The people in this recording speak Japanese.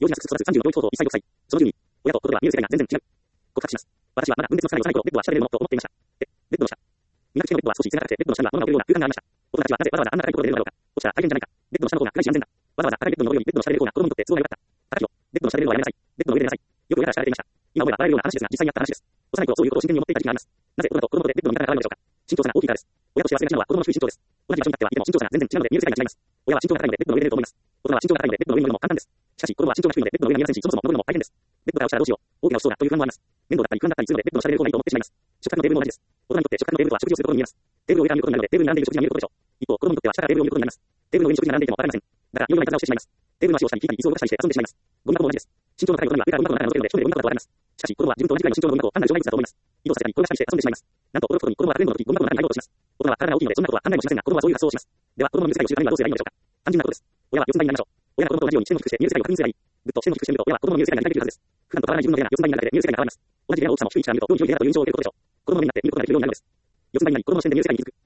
幼児なく育つ30の教育等1歳6歳。その10に、親と子供は見る世界が全然違う。告白します。私はまだ分裂の世界を幼い頃、ベッドは下で寝るものと思っていました。ベッドの下。磨き手のベッドは少し背が高くて、ベッドの下には物が降るような空間がありました。大人たちはなぜわざわざあんな高いところで寝るのだろうか。こちら大変じゃないか。ベッドの下の方が暗いし安全だ。わざわざ高いベッドの上よりベッドの下で寝る方が子供にとって都合が良かった。高木よ、ベッドの下で寝るのはやめなさい。ベッドの上で寝なさい。よく親から叱られていました。今思えば笑えるような話ですが、実際にあった話です。幼い頃そういうことを真剣に思っていた時期があります。なぜ大人と子供でベッドの見方が変わるのでしょうか。身長差が大きいからです。親として忘れがちなのは子供の低い身長です。同じ場所に立ってはいても身長差が全然違うので見る世界が違います。親は身長が高いのでベッドの上で寝ると思います。大人は身長が高いのでベッドの上に乗るのも簡単です。しかし子供は身長が低いのでベッドの上に見えませんし、そもそも乗るのも大変です。ベッドから落ちたらどうしよう。大きな落ちそうだという不安もあります。面倒だったり不安だったりするのでベッドの下で寝る方がいいと思ってしまいます。食卓のテーブルも同じです。大人にとって食卓のテーブルとは食事をするところに見えます。テーブルを上から見ることになるのでテーブルに並んでいる食事が見えることでしょう。一方、子供にとっては下からテーブルを見ることになります。テーブルの上に食事が並んでいてもわかりません。だからいろいろな言い方をしてしまいます。テーブルの足を下に引いたり椅子を動かしたりして遊んでしまいます。ゴミ箱も同じです。身長の高い大人には上からゴミ箱の中が覗けるので一人でゴミ箱だとわかります。しかし子供は自分と同じくらいの身長のゴミ箱を単なる障害物だと思います。移動させたり転がしたりして遊んでしまいます。なんと驚くことに子供はかくれんぼの時ゴミ箱の中に入ろうとします。大人は体が大きいのでそんなことは考えもしませんが子供はそういう発想をします。では子供の見る世界を知るためにはどうすればいいのでしょうか。単純なことです。親は四つん這いになりましょう。親が子供と同じように視点を低くして見る世界を確認すればいい。ぐっと視点を低くしてみると親は子供の見る世界が理解できるはずです。普段と変わらない自分の部屋が四つん這いになるだけで見る世界が変わります。同じ部屋の大きさも低い位置から見るとどうに広い部屋だという印象を受けることでしょう。子供の目になって見ることができるようになるのです。四つん這いになり子供の視点で見る世界に気づく。